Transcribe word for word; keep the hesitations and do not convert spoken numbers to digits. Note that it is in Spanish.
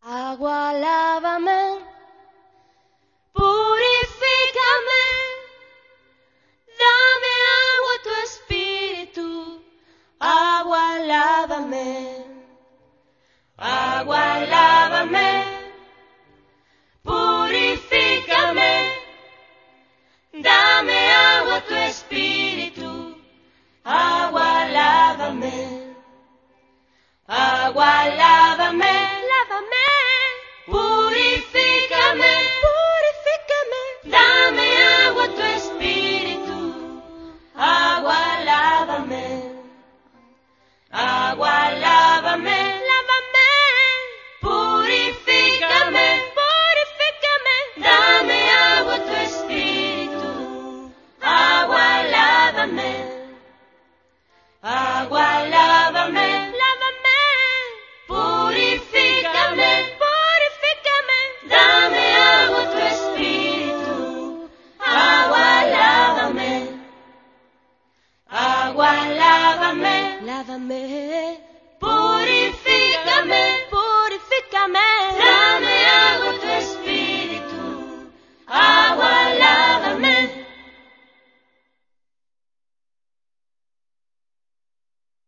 Agua, lávame, purifícame, dame agua tu espíritu. Agua, lávame, agua, lávame, purifícame, dame agua tu espíritu. Agua, lávame, agua, lávame, lávame, purifícame, purifícame, dame agua tu espíritu. Agua, lávame, agua, lávame, lávame, purifícame, purifícame, dame agua tu espíritu. Agua, lávame, agua, lávame, lávame, purifícame, purifícame, dame agua tu espíritu. Agua, lávame, agua, lávame, lávame.